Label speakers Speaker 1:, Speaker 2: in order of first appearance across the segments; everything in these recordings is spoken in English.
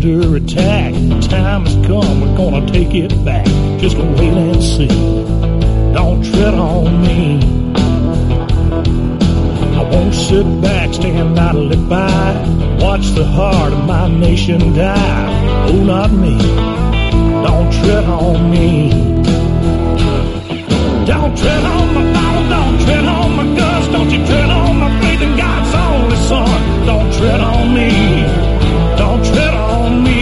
Speaker 1: under attack. The time has come, we're gonna take it back. Just wait and see. Don't tread on me. I won't sit back, stand idly by, watch the heart of my nation die. Oh, not me. Don't tread on me. Don't tread on my Bible, don't tread on my guts, don't you tread on my faith in God's only Son. Don't tread on me, don't tread on me.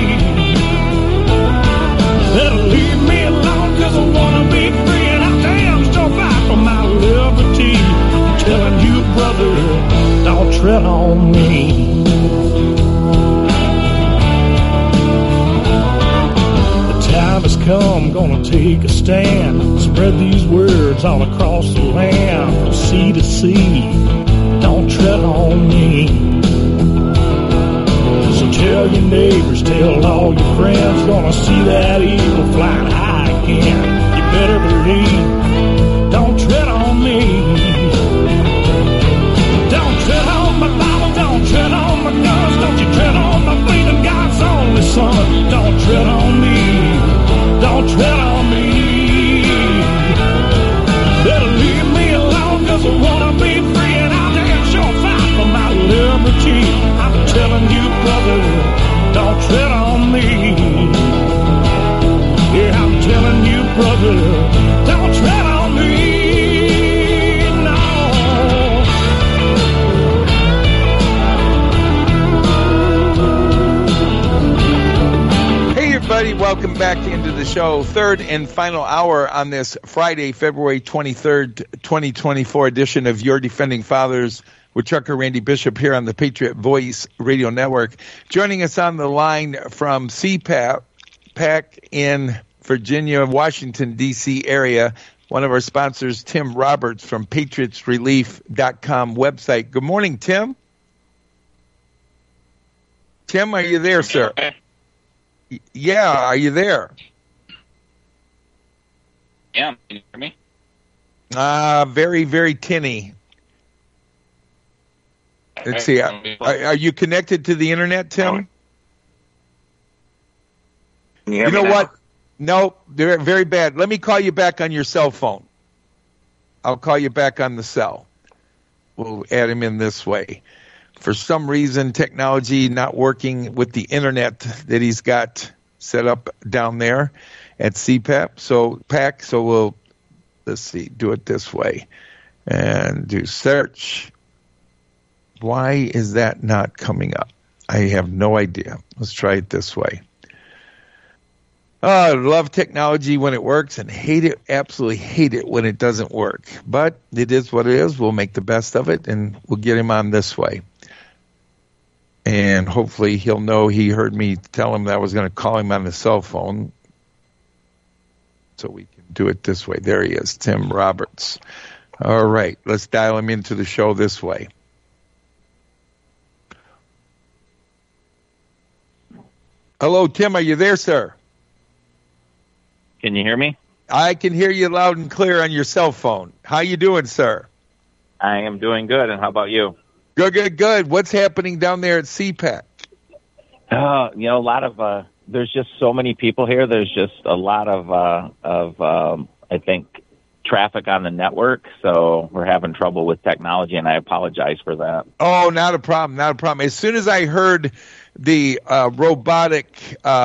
Speaker 1: Better leave me alone, cause I wanna be free, and I damn sure fight for my liberty. I'm telling you, brother, don't tread on me. Time has come, gonna take a stand. Spread these words all across the land, from sea to sea. Don't tread on me. So tell your neighbors, tell all your friends, gonna see that eagle flying high again. You better believe, don't tread on me. Don't tread on my Bible, don't tread on my guns, don't you tread on my faith in God's only Son. Don't tread on me. Don't tread on me. Better leave me alone, cause I wanna be free, and I'll damn sure fight for my liberty. I'm telling you, brother, don't tread on me. Yeah, I'm telling you, brother, don't tread on me.
Speaker 2: Everybody, welcome back into the show. Third and final hour on this Friday, February 23rd, 2024 edition of Your Defending Fathers with Trucker Randy Bishop here on the Patriot Voice Radio Network. Joining us on the line from CPAC in Virginia, Washington, D.C. area, one of our sponsors, Tim Roberts from PatriotsRelief.com website. Good morning, Tim. Tim, are you there, sir? Yeah, are you there?
Speaker 3: Yeah, can you hear me?
Speaker 2: Very, very tinny. Let's see. Are you connected to the internet, Tim?
Speaker 3: You
Speaker 2: know what? No, they're very bad. Let me call you back on your cell phone. I'll call you back on the cell. We'll add him in this way. For some reason, technology not working with the internet that he's got set up down there at CPAC. So we'll, let's see, do it this way and do search. Why is that not coming up? I have no idea. Let's try it this way. I love technology when it works and absolutely hate it when it doesn't work. But it is what it is. We'll make the best of it, and we'll get him on this way. And hopefully he'll know he heard me tell him that I was going to call him on the cell phone. So we can do it this way. There he is, Tim Roberts. All right, let's dial him into the show this way. Hello, Tim, are you there, sir?
Speaker 3: Can you hear me?
Speaker 2: I can hear you loud and clear on your cell phone. How you doing, sir?
Speaker 3: I am doing good, and how about you?
Speaker 2: Good. What's happening down there at CPAC?
Speaker 3: A lot of, there's just so many people here. There's just a lot of I think, traffic on the network, so we're having trouble with technology, and I apologize for that.
Speaker 2: Oh, not a problem. As soon as I heard the robotic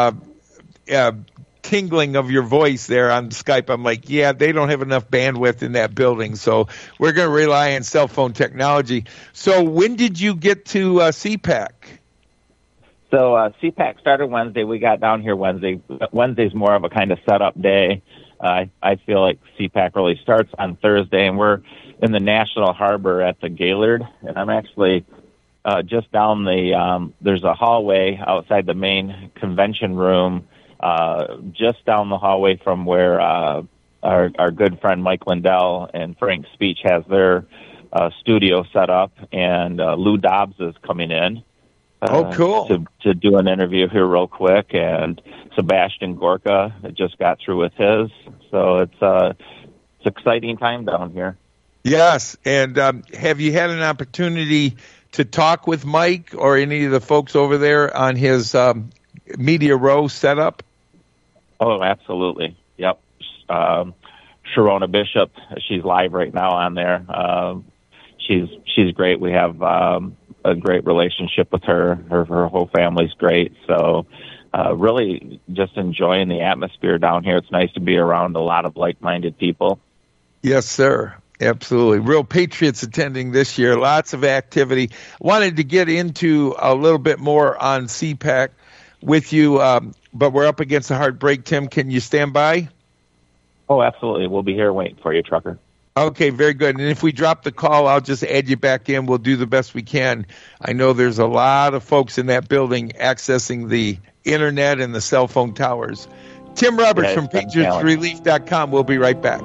Speaker 2: tingling of your voice there on Skype, I'm like, yeah, they don't have enough bandwidth in that building, so we're going to rely on cell phone technology. So when did you get to CPAC?
Speaker 3: So CPAC started Wednesday. We got down here Wednesday. Wednesday's more of a kind of setup day. I feel like CPAC really starts on Thursday, and we're in the National Harbor at the Gaylord, and I'm actually just down there's a hallway outside the main convention room, just down the hallway from where our good friend Mike Lindell and Frank Speech has their studio set up, and Lou Dobbs is coming in.
Speaker 2: Cool.
Speaker 3: To do an interview here real quick, and Sebastian Gorka just got through with his. So it's exciting time down here.
Speaker 2: Yes, and have you had an opportunity to talk with Mike or any of the folks over there on his Media Row setup?
Speaker 3: Oh, absolutely. Yep. Sharona Bishop, she's live right now on there. She's great. We have a great relationship with her. Her whole family's great. So really just enjoying the atmosphere down here. It's nice to be around a lot of like-minded people.
Speaker 2: Yes, sir. Absolutely. Real Patriots attending this year. Lots of activity. Wanted to get into a little bit more on CPAC with you, but we're up against a hard break. Tim, can you stand by?
Speaker 3: Oh, absolutely. We'll be here waiting for you, Trucker.
Speaker 2: Okay, very good. And if we drop the call, I'll just add you back in. We'll do the best we can. I know there's a lot of folks in that building accessing the internet and the cell phone towers. Tim Roberts from PatriotsRelief.com. We'll be right back.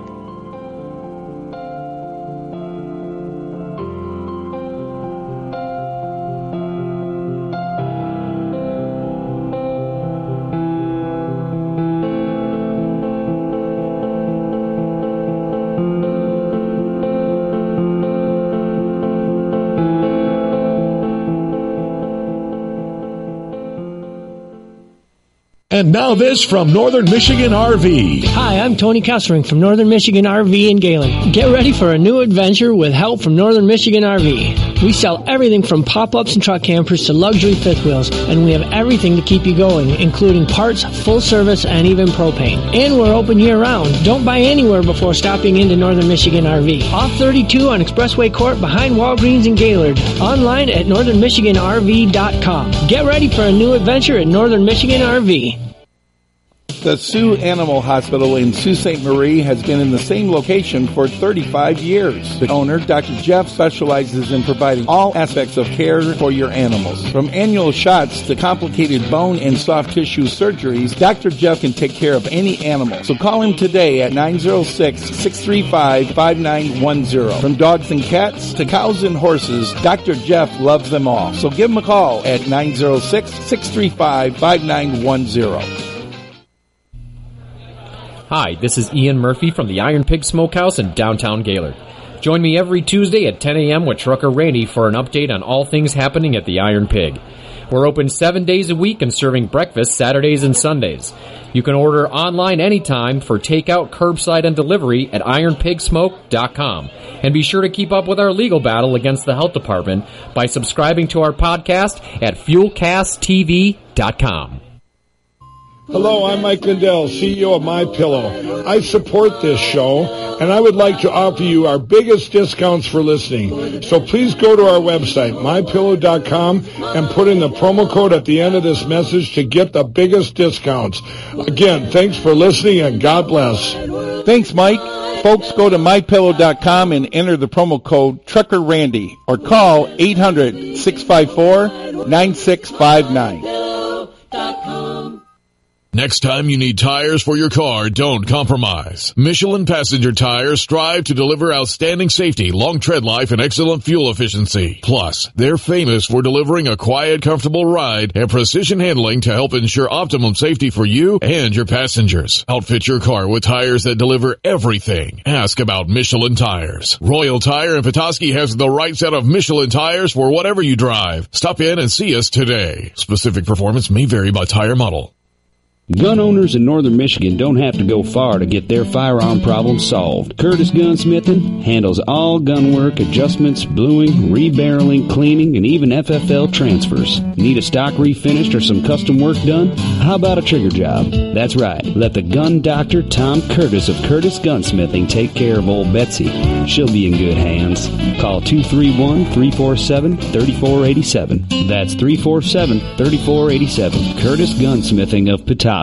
Speaker 1: And now this from Northern Michigan RV.
Speaker 4: Hi, I'm Tony Kessering from Northern Michigan RV in Galen. Get ready for a new adventure with help from Northern Michigan RV. We sell everything from pop-ups and truck campers to luxury fifth wheels, and we have everything to keep you going, including parts, full service, and even propane. And we're open year-round. Don't buy anywhere before stopping into Northern Michigan RV. Off 32 on Expressway Court behind Walgreens in Gaylord. Online at northernmichiganrv.com. Get ready for a new adventure at Northern Michigan RV.
Speaker 5: The Sioux Animal Hospital in Sault Ste. Marie has been in the same location for 35 years. The owner, Dr. Jeff, specializes in providing all aspects of care for your animals. From annual shots to complicated bone and soft tissue surgeries, Dr. Jeff can take care of any animal. So call him today at 906-635-5910. From dogs and cats to cows and horses, Dr. Jeff loves them all. So give him a call at 906-635-5910.
Speaker 6: Hi, this is Ian Murphy from the Iron Pig Smokehouse in downtown Gaylord. Join me every Tuesday at 10 a.m. with Trucker Randy for an update on all things happening at the Iron Pig. We're open 7 days a week and serving breakfast Saturdays and Sundays. You can order online anytime for takeout, curbside, and delivery at ironpigsmoke.com. And be sure to keep up with our legal battle against the health department by subscribing to our podcast at fuelcasttv.com.
Speaker 1: Hello, I'm Mike Lindell, CEO of MyPillow. I support this show, and I would like to offer you our biggest discounts for listening. So please go to our website, MyPillow.com, and put in the promo code at the end of this message to get the biggest discounts. Again, thanks for listening, and God bless.
Speaker 5: Thanks, Mike. Folks, go to MyPillow.com and enter the promo code TruckerRandy or call 800-654-9659.
Speaker 7: Next time you need tires for your car, don't compromise. Michelin Passenger Tires strive to deliver outstanding safety, long tread life, and excellent fuel efficiency. Plus, they're famous for delivering a quiet, comfortable ride and precision handling to help ensure optimum safety for you and your passengers. Outfit your car with tires that deliver everything. Ask about Michelin Tires. Royal Tire in Petoskey has the right set of Michelin tires for whatever you drive. Stop in and see us today. Specific performance may vary by tire model.
Speaker 8: Gun owners in northern Michigan don't have to go far to get their firearm problem solved. Curtis Gunsmithing handles all gun work, adjustments, bluing, rebarreling, cleaning, and even FFL transfers. Need a stock refinished or some custom work done? How about a trigger job? That's right. Let the gun doctor, Tom Curtis of Curtis Gunsmithing, take care of old Betsy. She'll be in good hands. Call 231-347-3487. That's 347-3487. Curtis Gunsmithing of Petoskey.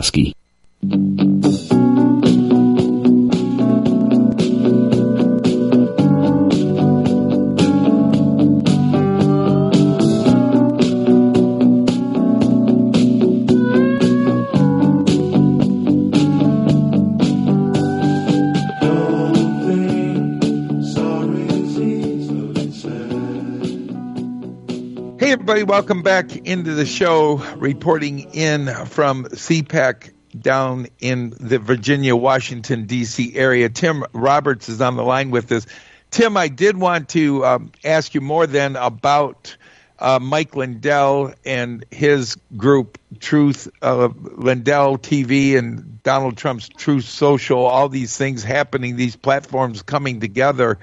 Speaker 2: Hey, everybody, welcome back into the show, reporting in from CPAC down in the Virginia, Washington, D.C. area. Tim Roberts is on the line with us. Tim, I did want to ask you more then about Mike Lindell and his group, Truth, Lindell TV and Donald Trump's Truth Social, all these things happening, these platforms coming together.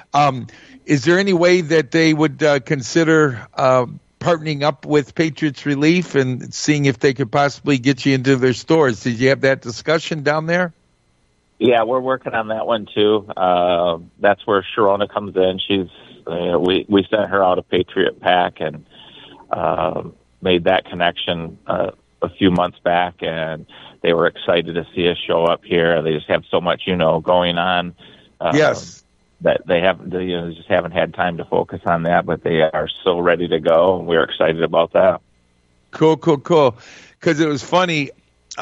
Speaker 2: Is there any way that they would consider partnering up with Patriots Relief and seeing if they could possibly get you into their stores? Did you have that discussion down there?
Speaker 3: Yeah, we're working on that one too. That's where Sharona comes in. She's we sent her out a Patriot Pack and made that connection a few months back, and they were excited to see us show up here. They just have so much, going on.
Speaker 2: Yes.
Speaker 3: That they just haven't had time to focus on that, but they are so ready to go, and we're excited about that.
Speaker 2: Cool. Because it was funny.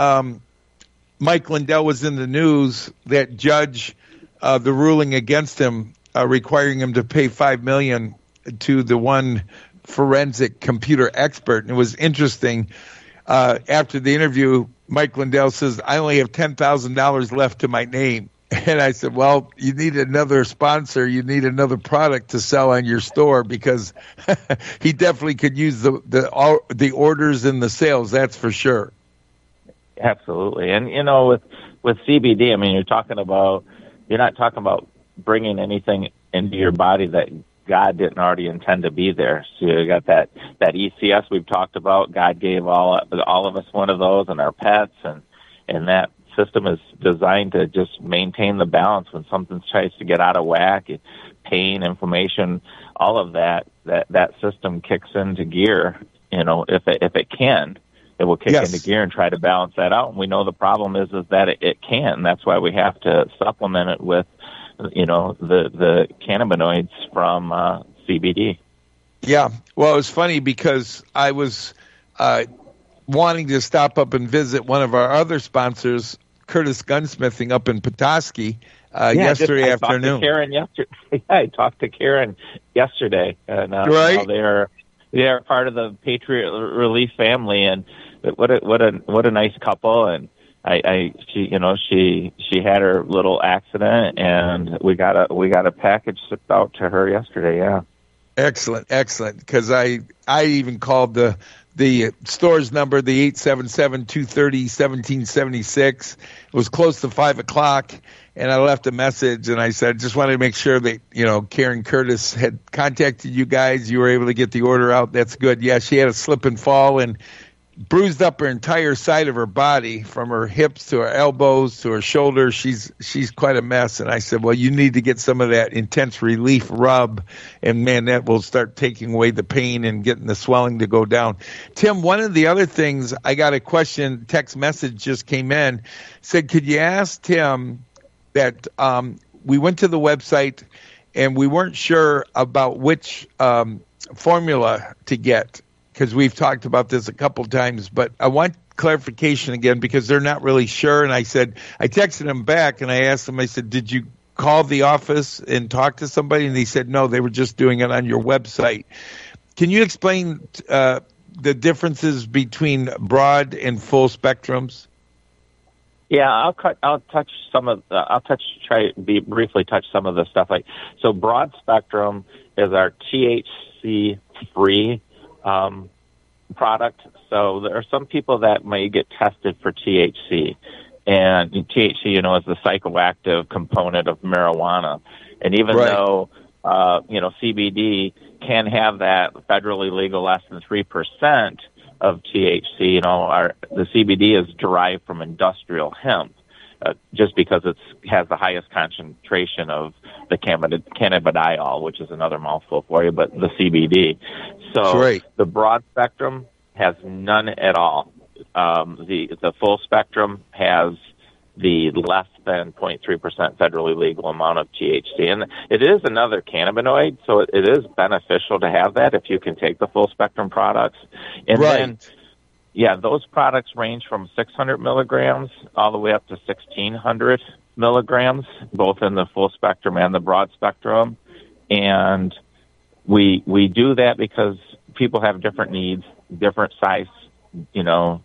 Speaker 2: Mike Lindell was in the news that judge, the ruling against him, requiring him to pay $5 million to the one forensic computer expert. And it was interesting. After the interview, Mike Lindell says, "I only have $10,000 left to my name." And I said, well, you need another sponsor. You need another product to sell on your store, because he definitely could use the orders and the sales. That's for sure.
Speaker 3: Absolutely. And, with CBD, you're not talking about bringing anything into your body that God didn't already intend to be there. So you got that ECS we've talked about. God gave all of us one of those, and our pets, and that system is designed to just maintain the balance when something tries to get out of whack. Pain, inflammation, all of that system kicks into gear. If it can, it will kick into gear and try to balance that out. And we know the problem is that it can. That's why we have to supplement it with, the cannabinoids from CBD.
Speaker 2: Yeah. Well, it was funny because I was wanting to stop up and visit one of our other sponsors, Curtis Gunsmithing, up in Petoskey, yesterday afternoon.
Speaker 3: I talked to Karen yesterday, and
Speaker 2: right.
Speaker 3: They are part of the Patriot Relief family, and what a nice couple. And she had her little accident, and we got a package shipped out to her yesterday. Yeah.
Speaker 2: Excellent. Because I even called the store's number, the 877-230-1776. It was close to 5:00, and I left a message, and I said, I just wanted to make sure that, Karen Curtis had contacted you guys. You were able to get the order out. That's good. Yeah, she had a slip and fall and bruised up her entire side of her body, from her hips to her elbows to her shoulders. She's quite a mess. And I said, well, you need to get some of that intense relief rub, and man, that will start taking away the pain and getting the swelling to go down. Tim, one of the other things, I got a question, text message just came in, said, could you ask Tim that we went to the website and we weren't sure about which formula to get, because we've talked about this a couple times, but I want clarification again because they're not really sure. And I texted them back and I asked them, I said, did you call the office and talk to somebody? And they said, no, they were just doing it on your website. Can you explain the differences between broad and full spectrums?
Speaker 3: Yeah, I'll briefly touch some of the stuff. So broad spectrum is our THC free product. So there are some people that may get tested for THC, and THC, is the psychoactive component of marijuana. And even though, CBD can have that federally legal less than 3% of THC, the CBD is derived from industrial hemp, just because it has the highest concentration of the cannabidiol, which is another mouthful for you, but the CBD. So the broad spectrum has none at all. The full spectrum has the less than 0.3% federally legal amount of THC. And it is another cannabinoid, so it is beneficial to have that if you can take the full spectrum products. And then, those products range from 600 milligrams all the way up to 1,600 milligrams, both in the full spectrum and the broad spectrum. And we do that because people have different needs, different size,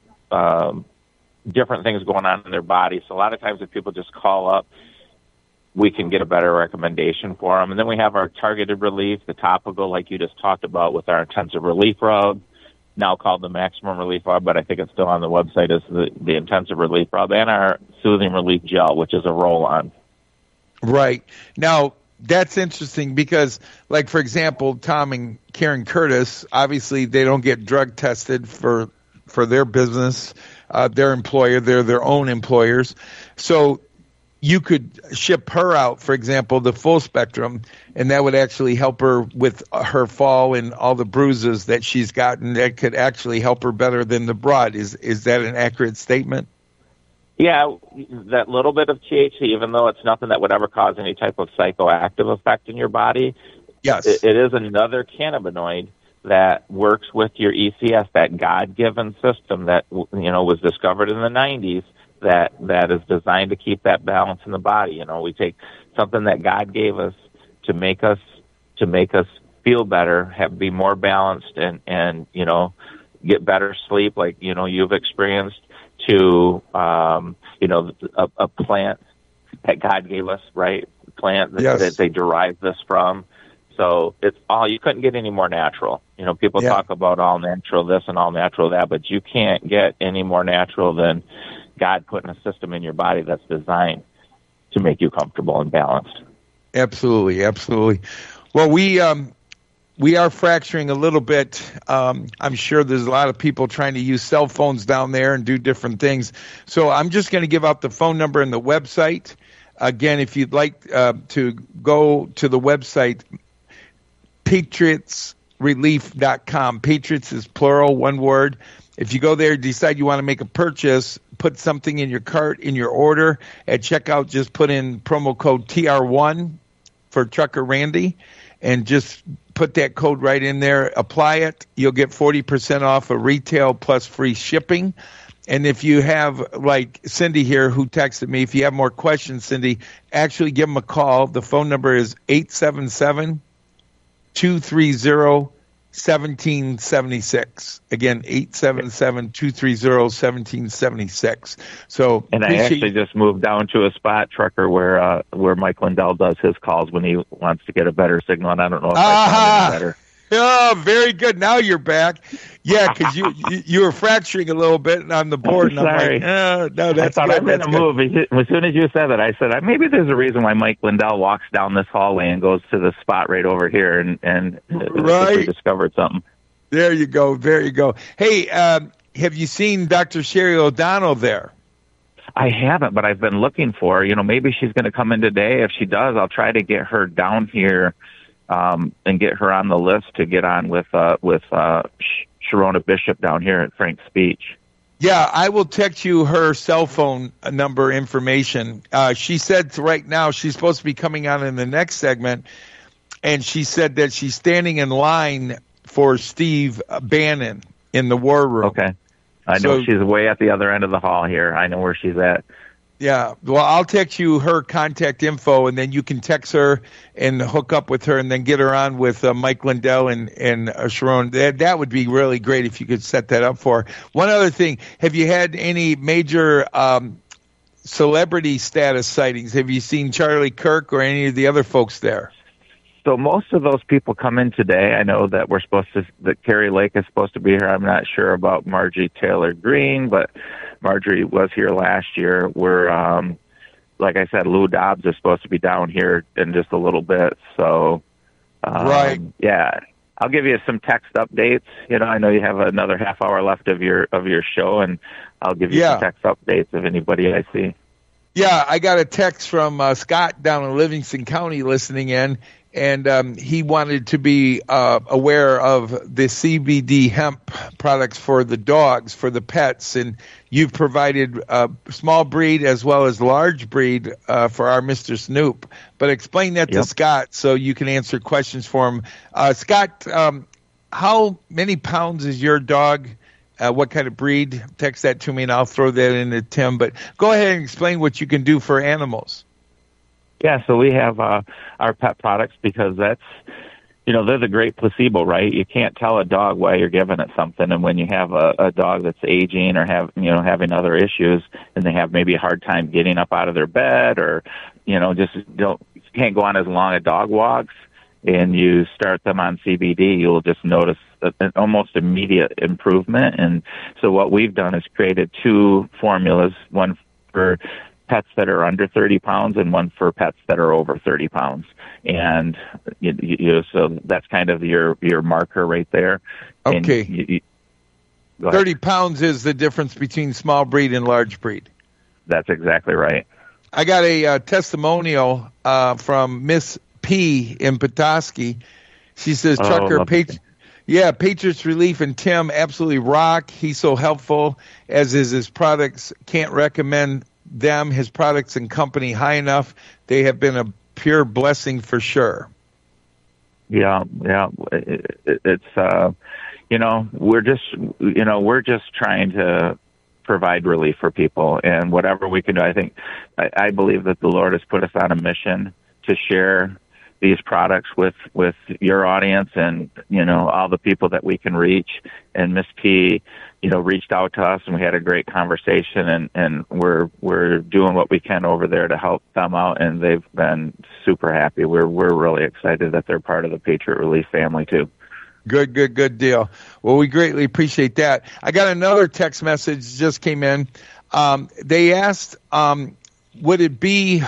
Speaker 3: different things going on in their body. So a lot of times if people just call up, we can get a better recommendation for them. And then we have our targeted relief, the topical, like you just talked about, with our intensive relief rub, now called the maximum relief rub, but I think it's still on the website as the intensive relief rub, and our soothing relief gel, which is a roll-on.
Speaker 2: Right. Now, that's interesting because, like, for example, Tom and Karen Curtis, obviously they don't get drug tested for their business, their employer. They're their own employers. So you could ship her out, for example, the full spectrum, and that would actually help her with her fall and all the bruises that she's gotten. That could actually help her better than the broad. Is that an accurate statement?
Speaker 3: Yeah, that little bit of THC, even though it's nothing that would ever cause any type of psychoactive effect in your body,
Speaker 2: yes,
Speaker 3: it is another cannabinoid that works with your ECS, that God-given system that was discovered in the 90s. That is designed to keep that balance in the body. We take something that God gave us to make us feel better, be more balanced, and get better sleep, like you've experienced, to a plant that God gave us, right? Plant that they derive this from. So it's you couldn't get any more natural. People talk about all natural this and all natural that, but you can't get any more natural than God putting a system in your body that's designed to make you comfortable and balanced.
Speaker 2: Absolutely, absolutely. Well, we are fracturing a little bit. I'm sure there's a lot of people trying to use cell phones down there and do different things. So I'm just going to give out the phone number and the website. Again, if you'd like to go to the website, patriotsrelief.com. Patriots is plural, one word. If you go there, decide you want to make a purchase, put something in your cart, in your order. At checkout, just put in promo code TR1 for Trucker Randy, and just put that code right in there. Apply it. You'll get 40% off of retail plus free shipping. And if you have, like Cindy here who texted me, if you have more questions, Cindy, actually give them a call. The phone number is 877-230-1776. Again, 877-230-1776. So,
Speaker 3: and I actually just moved down to a spot, Trucker, where Mike Lindell does his calls when he wants to get a better signal, and I don't know if I found any better.
Speaker 2: Oh, very good. Now you're back. Yeah, because you were fracturing a little bit on the board.
Speaker 3: I'm sorry.
Speaker 2: And I'm like, no, that's
Speaker 3: I thought
Speaker 2: good.
Speaker 3: I made a move. As soon as you said that, I said, maybe there's a reason why Mike Lindell walks down this hallway and goes to the spot right over here and
Speaker 2: right.
Speaker 3: discovered something.
Speaker 2: There you go. There you go. Hey, have you seen Dr. Sherry O'Donnell there?
Speaker 3: I haven't, but I've been looking for her. Maybe she's going to come in today. If she does, I'll try to get her down here and get her on the list to get on with Sharona Bishop down here at Frank's Speech.
Speaker 2: Yeah, I will text you her cell phone number information. She said right now she's supposed to be coming on in the next segment, and she said that she's standing in line for Steve Bannon in the war room.
Speaker 3: Okay. I know she's way at the other end of the hall here. I know where she's at.
Speaker 2: Yeah, well, I'll text you her contact info, and then you can text her and hook up with her, and then get her on with Mike Lindell and Sharon. That would be really great if you could set that up for her. One other thing, have you had any major celebrity status sightings? Have you seen Charlie Kirk or any of the other folks there?
Speaker 3: So most of those people come in today. I know that that Carrie Lake is supposed to be here. I'm not sure about Margie Taylor Greene, but Marjorie was here last year. We're, like I said, Lou Dobbs is supposed to be down here in just a little bit. So,
Speaker 2: right.
Speaker 3: Yeah, I'll give you some text updates. I know you have another half hour left of your show, and I'll give you some text updates of anybody I see.
Speaker 2: Yeah, I got a text from Scott down in Livingston County listening in, and he wanted to be aware of the CBD hemp products for the dogs, for the pets, and you've provided small breed as well as large breed for our Mr. Snoop. But explain that to Scott so you can answer questions for him. Scott, how many pounds is your dog? What kind of breed? Text that to me, and I'll throw that into Tim. But go ahead and explain what you can do for animals.
Speaker 3: Yeah, so we have our pet products because that's, they're the great placebo, right? You can't tell a dog why you're giving it something. And when you have a dog that's aging or having other issues, and they have maybe a hard time getting up out of their bed, or, just can't go on as long as dog walks, and you start them on CBD, you'll just notice an almost immediate improvement. And so what we've done is created 2 formulas, one for pets that are under 30 pounds and one for pets that are over 30 pounds. And so that's kind of your marker right there.
Speaker 2: Okay. 30 pounds is the difference between small breed and large breed.
Speaker 3: That's exactly right.
Speaker 2: I got a testimonial from Miss P in Petoskey. She says, Trucker, Patriots Relief and Tim absolutely rock. He's so helpful, as is his products. Can't recommend them, his products and company high enough. They have been a pure blessing for sure.
Speaker 3: Yeah. It's we're just trying to provide relief for people, and whatever we can do. I believe that the Lord has put us on a mission to share these products with your audience and, all the people that we can reach. And Miss P, reached out to us, and we had a great conversation, and we're doing what we can over there to help them out, and they've been super happy. We're really excited that they're part of the Patriot Relief family too.
Speaker 2: Good deal. Well, we greatly appreciate that. I got another text message just came in. They asked, would it be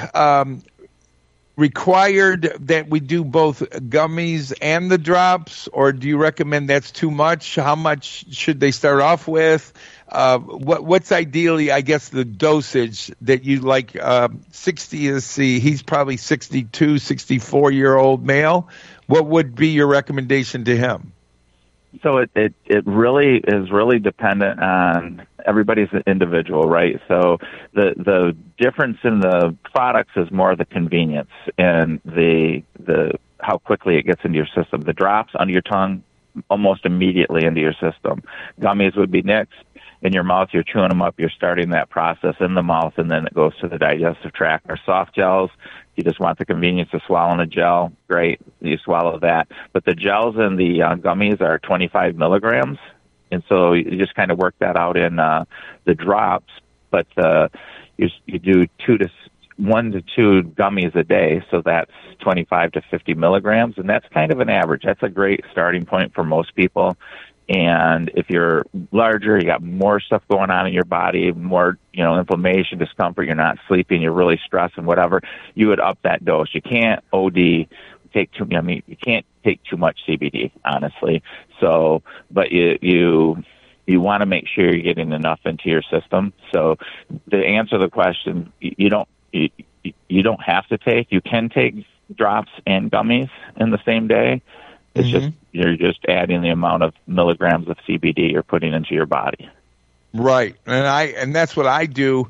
Speaker 2: required that we do both gummies and the drops, or do you recommend that's too much? How much should they start off with? What's ideally, I guess, the dosage that you like? 60 is he's probably 62, 64-year-old male. What would be your recommendation to him?
Speaker 3: So it really is really dependent on everybody's individual, right? So the difference in the products is more the convenience and the how quickly it gets into your system. The drops under your tongue, almost immediately into your system. Gummies would be next. In your mouth, you're chewing them up, you're starting that process in the mouth, and then it goes to the digestive tract. Our soft gels, you just want the convenience of swallowing a gel, great, you swallow that. But the gels and the gummies are 25 milligrams, and so you just kind of work that out in the drops. But you do 1 to 2 gummies a day, so that's 25 to 50 milligrams, and that's kind of an average. That's a great starting point for most people. And if you're larger, you got more stuff going on in your body, more, inflammation, discomfort, you're not sleeping, you're really stressed and whatever, you would up that dose. You can't you can't take too much CBD, honestly. So, but you want to make sure you're getting enough into your system. So to answer the question, you don't have to take, you can take drops and gummies in the same day. It's just, you're just adding the amount of milligrams of CBD you're putting into your body.
Speaker 2: Right. And that's what I do.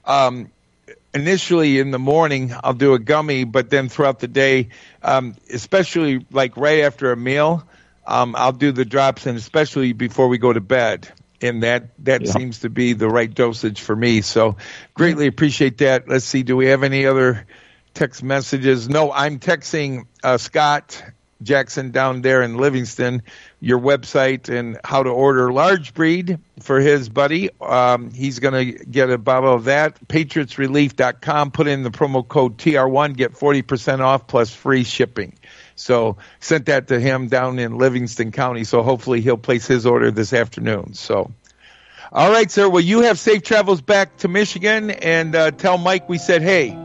Speaker 2: Initially in the morning, I'll do a gummy, but then throughout the day, especially like right after a meal, I'll do the drops, and especially before we go to bed. And that seems to be the right dosage for me. So greatly appreciate that. Let's see. Do we have any other text messages? No, I'm texting Scott Jackson down there in Livingston, your website and how to order large breed for his buddy. He's going to get a bottle of that. PatriotsRelief.com. Put in the promo code TR1, get 40% off plus free shipping. So sent that to him down in Livingston County. So hopefully he'll place his order this afternoon. So, all right, sir. Well, you have safe travels back to Michigan, and tell Mike we said hey.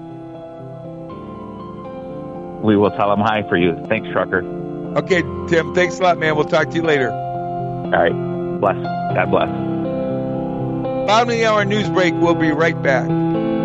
Speaker 3: We will tell him hi for you. Thanks, Trucker.
Speaker 2: Okay, Tim. Thanks a lot, man. We'll talk to you later.
Speaker 3: All right. Bless. God bless.
Speaker 2: Bottom of the hour news break. We'll be right back.